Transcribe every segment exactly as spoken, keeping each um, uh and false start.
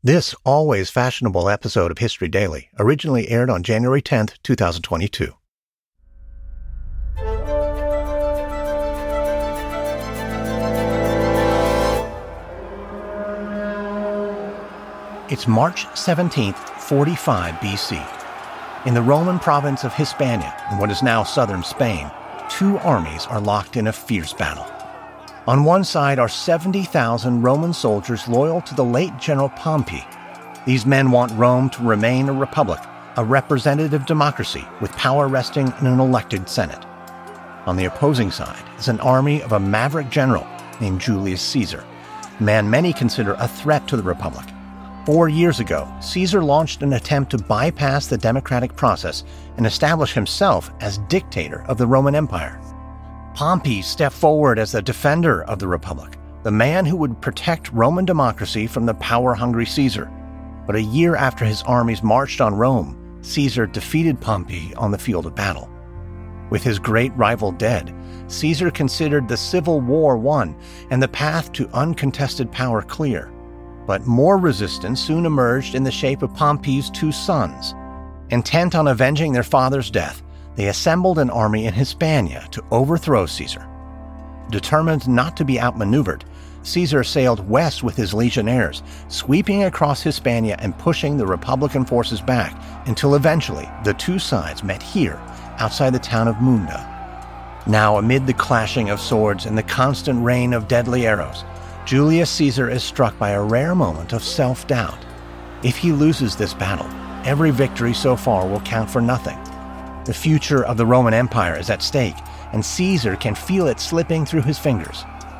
This always fashionable episode of History Daily originally aired on January tenth, twenty twenty-two. It's March seventeenth, forty-five B C. In the Roman province of Hispania, in what is now southern Spain, two armies are locked in a fierce battle. On one side are seventy thousand Roman soldiers loyal to the late General Pompey. These men want Rome to remain a republic, a representative democracy with power resting in an elected Senate. On the opposing side is an army of a maverick general named Julius Caesar, a man many consider a threat to the republic. Four years ago, Caesar launched an attempt to bypass the democratic process and establish himself as dictator of the Roman Empire. Pompey stepped forward as the defender of the Republic, the man who would protect Roman democracy from the power-hungry Caesar. But a year after his armies marched on Rome, Caesar defeated Pompey on the field of battle. With his great rival dead, Caesar considered the civil war won and the path to uncontested power clear. But more resistance soon emerged in the shape of Pompey's two sons. Intent on avenging their father's death, they assembled an army in Hispania to overthrow Caesar. Determined not to be outmaneuvered, Caesar sailed west with his legionnaires, sweeping across Hispania and pushing the Republican forces back until eventually the two sides met here, outside the town of Munda. Now, amid the clashing of swords and the constant rain of deadly arrows, Julius Caesar is struck by a rare moment of self-doubt. If he loses this battle, every victory so far will count for nothing. The future of the Roman Empire is at stake, and Caesar can feel it slipping through his fingers.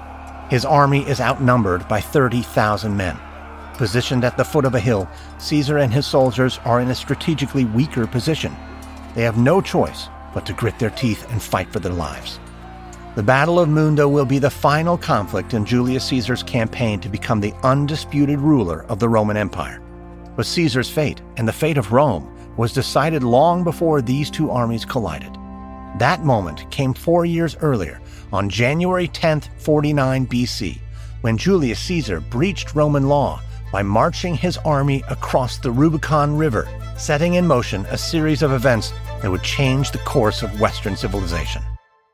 His army is outnumbered by thirty thousand men. Positioned at the foot of a hill, Caesar and his soldiers are in a strategically weaker position. They have no choice but to grit their teeth and fight for their lives. The Battle of Munda will be the final conflict in Julius Caesar's campaign to become the undisputed ruler of the Roman Empire. But Caesar's fate, and the fate of Rome, was decided long before these two armies collided. That moment came four years earlier, on January tenth, forty-nine B C, when Julius Caesar breached Roman law by marching his army across the Rubicon River, setting in motion a series of events that would change the course of Western civilization.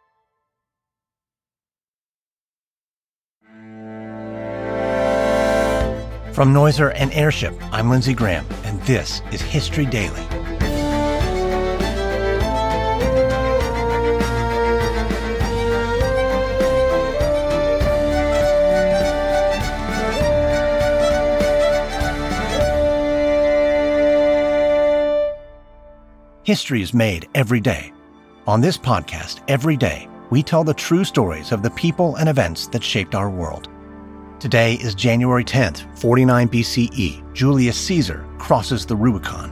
From Noiser and Airship, I'm Lindsey Graham, and this is History Daily. History is made every day. On this podcast, every day, we tell the true stories of the people and events that shaped our world. Today is January tenth, forty-nine B C E. Julius Caesar crosses the Rubicon.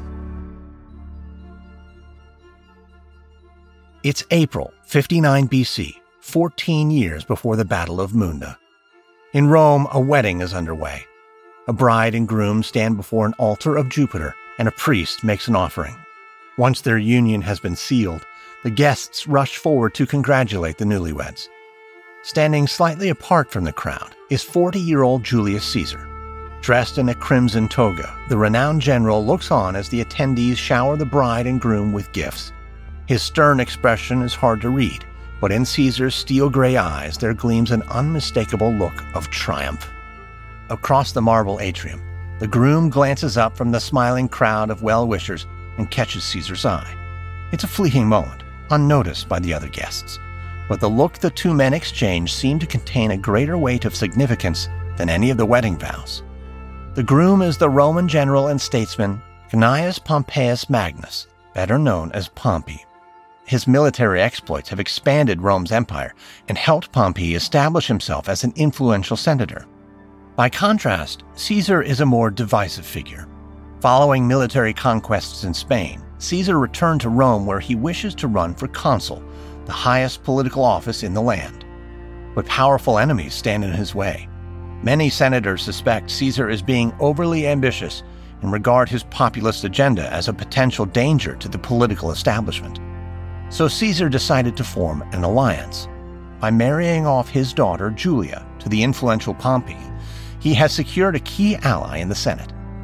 It's April fifty-nine B C, fourteen years before the Battle of Munda. In Rome, a wedding is underway. A bride and groom stand before an altar of Jupiter, and a priest makes an offering. Once their union has been sealed, the guests rush forward to congratulate the newlyweds. Standing slightly apart from the crowd is forty-year-old Julius Caesar. Dressed in a crimson toga, the renowned general looks on as the attendees shower the bride and groom with gifts. His stern expression is hard to read, but in Caesar's steel-gray eyes there gleams an unmistakable look of triumph. Across the marble atrium, the groom glances up from the smiling crowd of well-wishers and catches Caesar's eye. It's a fleeting moment, unnoticed by the other guests. But the look the two men exchange seemed to contain a greater weight of significance than any of the wedding vows. The groom is the Roman general and statesman Gnaeus Pompeius Magnus, better known as Pompey. His military exploits have expanded Rome's empire and helped Pompey establish himself as an influential senator. By contrast, Caesar is a more divisive figure. Following military conquests in Spain, Caesar returned to Rome where he wishes to run for consul, the highest political office in the land. But powerful enemies stand in his way. Many senators suspect Caesar is being overly ambitious and regard his populist agenda as a potential danger to the political establishment. So Caesar decided to form an alliance. By marrying off his daughter Julia to the influential Pompey, he has secured a key ally in the Senate.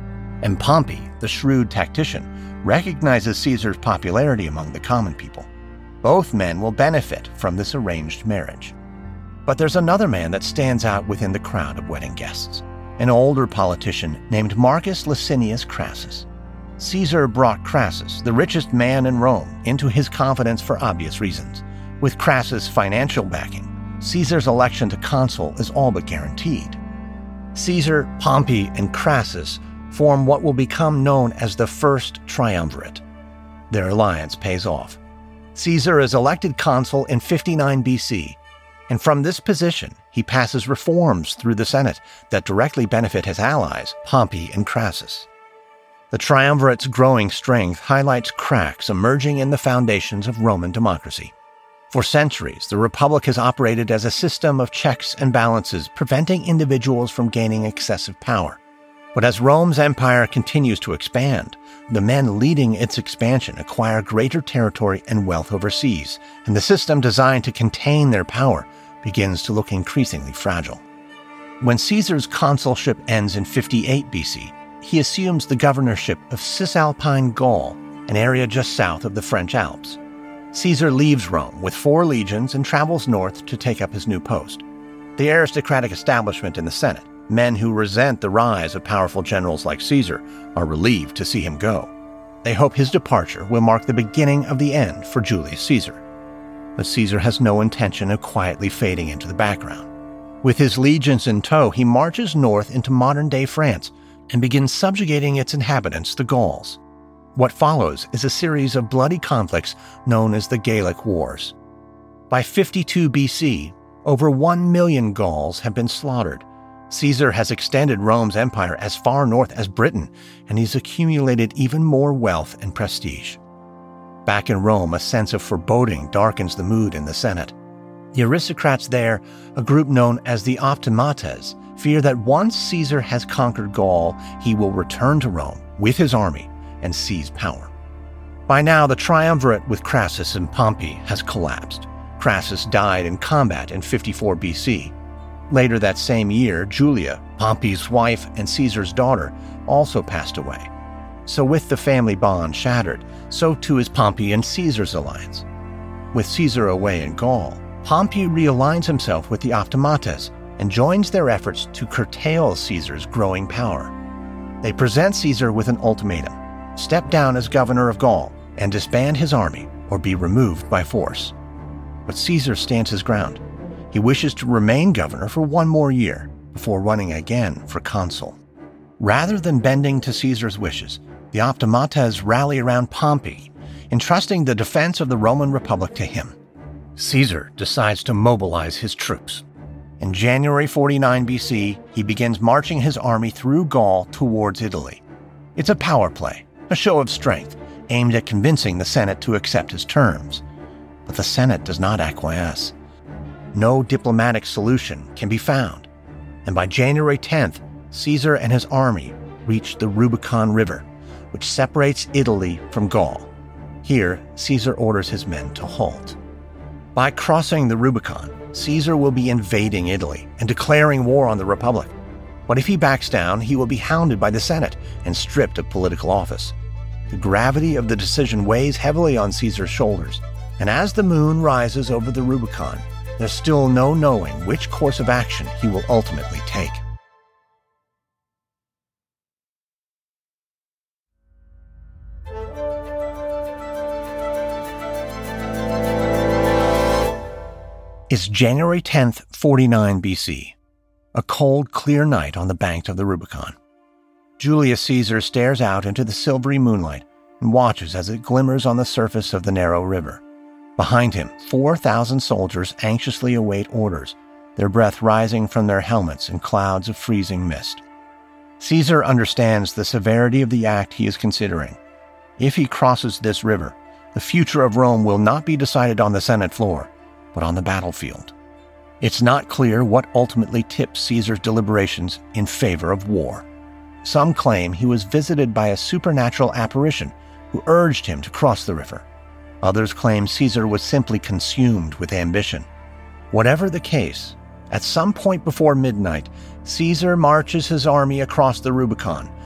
and Pompey, the shrewd tactician, recognizes Caesar's popularity among the common people. Both men will benefit from this arranged marriage. But there's another man that stands out within the crowd of wedding guests, an older politician named Marcus Licinius Crassus. Caesar brought Crassus, the richest man in Rome, into his confidence for obvious reasons. With Crassus' financial backing, Caesar's election to consul is all but guaranteed. Caesar, Pompey, and Crassus form what will become known as the First Triumvirate. Their alliance pays off. Caesar is elected consul in fifty-nine B C, and from this position, he passes reforms through the Senate that directly benefit his allies, Pompey and Crassus. The triumvirate's growing strength highlights cracks emerging in the foundations of Roman democracy. For centuries, the Republic has operated as a system of checks and balances, preventing individuals from gaining excessive power. But as Rome's empire continues to expand, the men leading its expansion acquire greater territory and wealth overseas, and the system designed to contain their power begins to look increasingly fragile. When Caesar's consulship ends in fifty-eight B C, he assumes the governorship of Cisalpine Gaul, an area just south of the French Alps. Caesar leaves Rome with four legions and travels north to take up his new post. The aristocratic establishment in the Senate, men who resent the rise of powerful generals like Caesar, are relieved to see him go. They hope his departure will mark the beginning of the end for Julius Caesar. But Caesar has no intention of quietly fading into the background. With his legions in tow, he marches north into modern-day France and begins subjugating its inhabitants, the Gauls. What follows is a series of bloody conflicts known as the Gallic Wars. By fifty-two B C, over one million Gauls have been slaughtered. Caesar has extended Rome's empire as far north as Britain, and he's accumulated even more wealth and prestige. Back in Rome, a sense of foreboding darkens the mood in the Senate. The aristocrats there, a group known as the Optimates, fear that once Caesar has conquered Gaul, he will return to Rome with his army and seize power. By now, the triumvirate with Crassus and Pompey has collapsed. Crassus died in combat in fifty-four B C. Later that same year, Julia, Pompey's wife and Caesar's daughter, also passed away. So with the family bond shattered, so too is Pompey and Caesar's alliance. With Caesar away in Gaul, Pompey realigns himself with the Optimates and joins their efforts to curtail Caesar's growing power. They present Caesar with an ultimatum: step down as governor of Gaul and disband his army or be removed by force. But Caesar stands his ground. He wishes to remain governor for one more year before running again for consul. Rather than bending to Caesar's wishes, the Optimates rally around Pompey, entrusting the defense of the Roman Republic to him. Caesar decides to mobilize his troops. In January forty-nine B C, he begins marching his army through Gaul towards Italy. It's a power play, a show of strength, aimed at convincing the Senate to accept his terms. But the Senate does not acquiesce. No diplomatic solution can be found, and by January tenth, Caesar and his army reach the Rubicon River, which separates Italy from Gaul. Here, Caesar orders his men to halt. By crossing the Rubicon, Caesar will be invading Italy and declaring war on the Republic. But if he backs down, he will be hounded by the Senate and stripped of political office. The gravity of the decision weighs heavily on Caesar's shoulders, and as the moon rises over the Rubicon, there's still no knowing which course of action he will ultimately take. It's January tenth, forty-nine B C, a cold, clear night on the banks of the Rubicon. Julius Caesar stares out into the silvery moonlight and watches as it glimmers on the surface of the narrow river. Behind him, four thousand soldiers anxiously await orders, their breath rising from their helmets in clouds of freezing mist. Caesar understands the severity of the act he is considering. If he crosses this river, the future of Rome will not be decided on the Senate floor, but on the battlefield. It's not clear what ultimately tips Caesar's deliberations in favor of war. Some claim he was visited by a supernatural apparition who urged him to cross the river. Others claim Caesar was simply consumed with ambition. Whatever the case, at some point before midnight, Caesar marches his army across the Rubicon,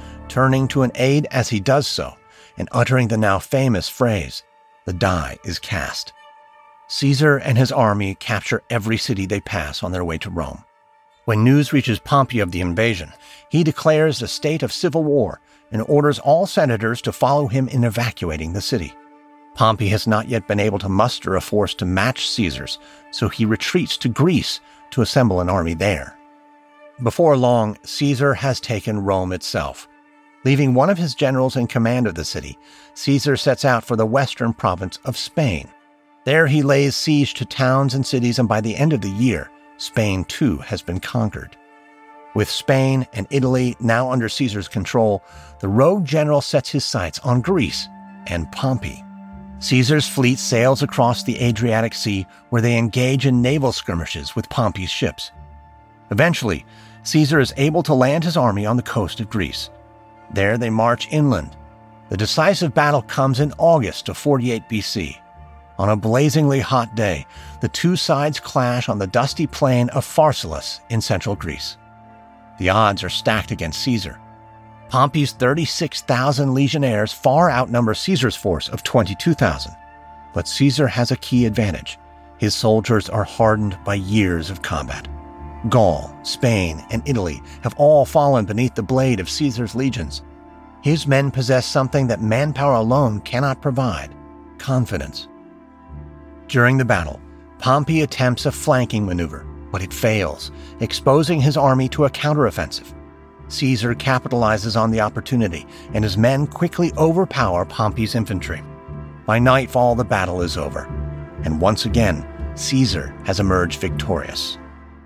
turning to an aide as he does so and uttering the now famous phrase, "The die is cast." Caesar and his army capture every city they pass on their way to Rome. When news reaches Pompey of the invasion, he declares a state of civil war and orders all senators to follow him in evacuating the city. Pompey has not yet been able to muster a force to match Caesar's, so he retreats to Greece to assemble an army there. Before long, Caesar has taken Rome itself. Leaving one of his generals in command of the city, Caesar sets out for the western province of Spain. There he lays siege to towns and cities, and by the end of the year, Spain too has been conquered. With Spain and Italy now under Caesar's control, the rogue general sets his sights on Greece and Pompey. Caesar's fleet sails across the Adriatic Sea, where they engage in naval skirmishes with Pompey's ships. Eventually, Caesar is able to land his army on the coast of Greece. There they march inland. The decisive battle comes in August of forty-eight B C. On a blazingly hot day, the two sides clash on the dusty plain of Pharsalus in central Greece. The odds are stacked against Caesar. Pompey's thirty-six thousand legionnaires far outnumber Caesar's force of twenty-two thousand. But Caesar has a key advantage. His soldiers are hardened by years of combat. Gaul, Spain, and Italy have all fallen beneath the blade of Caesar's legions. His men possess something that manpower alone cannot provide: confidence. During the battle, Pompey attempts a flanking maneuver, but it fails, exposing his army to a counteroffensive. Caesar capitalizes on the opportunity, and his men quickly overpower Pompey's infantry. By nightfall, the battle is over, and once again, Caesar has emerged victorious.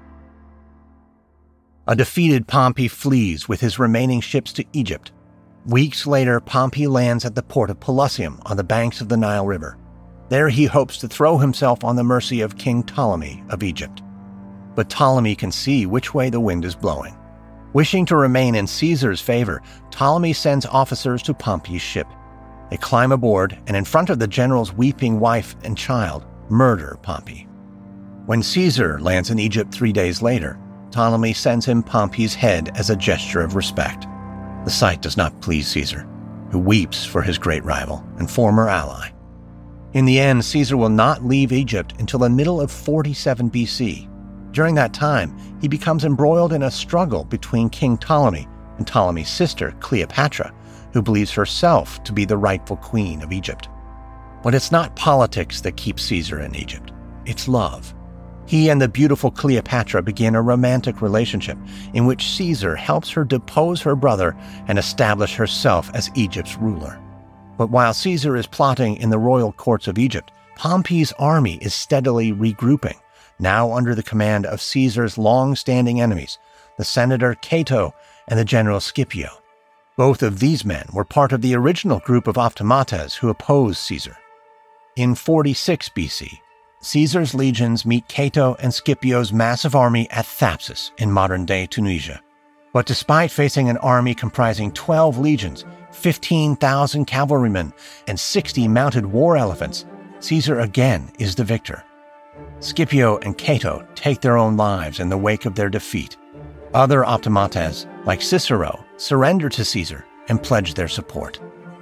A defeated Pompey flees with his remaining ships to Egypt. Weeks later, Pompey lands at the port of Pelusium on the banks of the Nile River. There he hopes to throw himself on the mercy of King Ptolemy of Egypt. But Ptolemy can see which way the wind is blowing. Wishing to remain in Caesar's favor, Ptolemy sends officers to Pompey's ship. They climb aboard and, in front of the general's weeping wife and child, murder Pompey. When Caesar lands in Egypt three days later, Ptolemy sends him Pompey's head as a gesture of respect. The sight does not please Caesar, who weeps for his great rival and former ally. In the end, Caesar will not leave Egypt until the middle of forty-seven B C. During that time, he becomes embroiled in a struggle between King Ptolemy and Ptolemy's sister, Cleopatra, who believes herself to be the rightful queen of Egypt. But it's not politics that keeps Caesar in Egypt. It's love. He and the beautiful Cleopatra begin a romantic relationship in which Caesar helps her depose her brother and establish herself as Egypt's ruler. But while Caesar is plotting in the royal courts of Egypt, Pompey's army is steadily regrouping, now under the command of Caesar's long-standing enemies, the senator Cato and the general Scipio. Both of these men were part of the original group of optimates who opposed Caesar. In forty-six B C, Caesar's legions meet Cato and Scipio's massive army at Thapsus in modern-day Tunisia. But despite facing an army comprising twelve legions, fifteen thousand cavalrymen, and sixty mounted war elephants, Caesar again is the victor. Scipio and Cato take their own lives in the wake of their defeat. Other optimates, like Cicero, surrender to Caesar and pledge their support.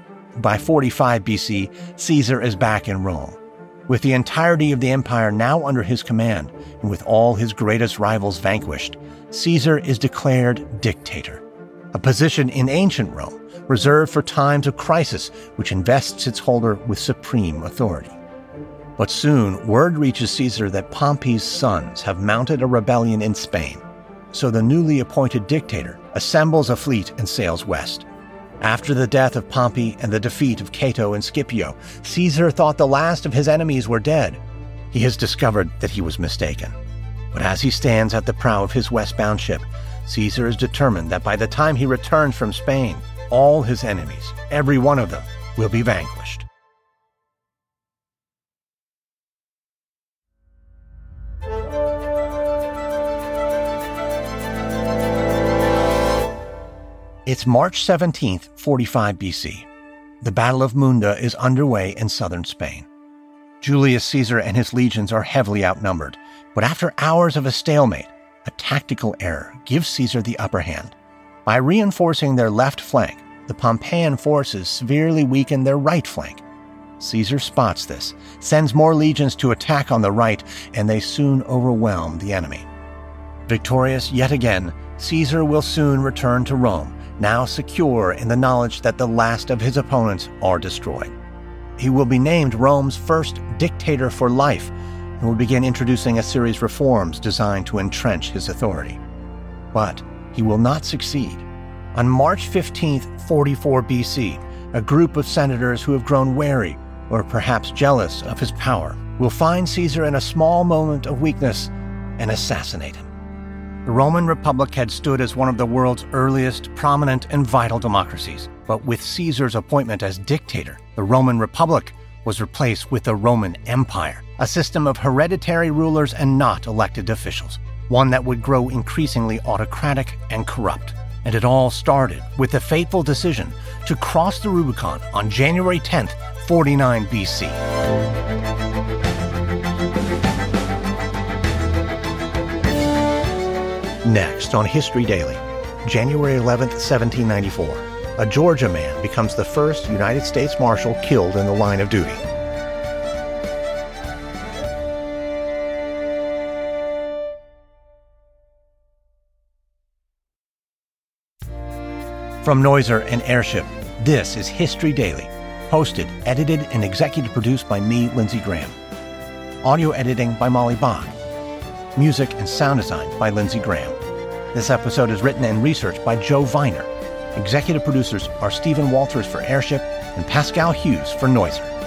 By forty-five B C, Caesar is back in Rome. With the entirety of the empire now under his command, and with all his greatest rivals vanquished, Caesar is declared dictator, a position in ancient Rome reserved for times of crisis which invests its holder with supreme authority. But soon, word reaches Caesar that Pompey's sons have mounted a rebellion in Spain, so the newly appointed dictator assembles a fleet and sails west. After the death of Pompey and the defeat of Cato and Scipio, Caesar thought the last of his enemies were dead. He has discovered that he was mistaken. But as he stands at the prow of his westbound ship, Caesar is determined that by the time he returns from Spain, all his enemies, every one of them, will be vanquished. It's March seventeenth, forty-five B C. The Battle of Munda is underway in southern Spain. Julius Caesar and his legions are heavily outnumbered, but after hours of a stalemate, a tactical error gives Caesar the upper hand. By reinforcing their left flank, the Pompeian forces severely weakened their right flank. Caesar spots this, sends more legions to attack on the right, and they soon overwhelm the enemy. Victorious yet again, Caesar will soon return to Rome, now secure in the knowledge that the last of his opponents are destroyed. He will be named Rome's first dictator for life and will begin introducing a series of reforms designed to entrench his authority. But he will not succeed. On March fifteenth, forty-four B C, a group of senators who have grown wary or perhaps jealous of his power will find Caesar in a small moment of weakness and assassinate him. The Roman Republic had stood as one of the world's earliest, prominent, and vital democracies. But with Caesar's appointment as dictator, the Roman Republic was replaced with the Roman Empire, a system of hereditary rulers and not elected officials, one that would grow increasingly autocratic and corrupt. And it all started with the fateful decision to cross the Rubicon on January tenth, forty-nine B C. Next on History Daily, January eleventh, seventeen ninety-four, a Georgia man becomes the first United States Marshal killed in the line of duty. From Noiser and Airship, this is History Daily, hosted, edited, and executive produced by me, Lindsey Graham. Audio editing by Molly Bach. Music and sound design by Lindsey Graham. This episode is written and researched by Joe Viner. Executive producers are Stephen Walters for Airship and Pascal Hughes for Noiser.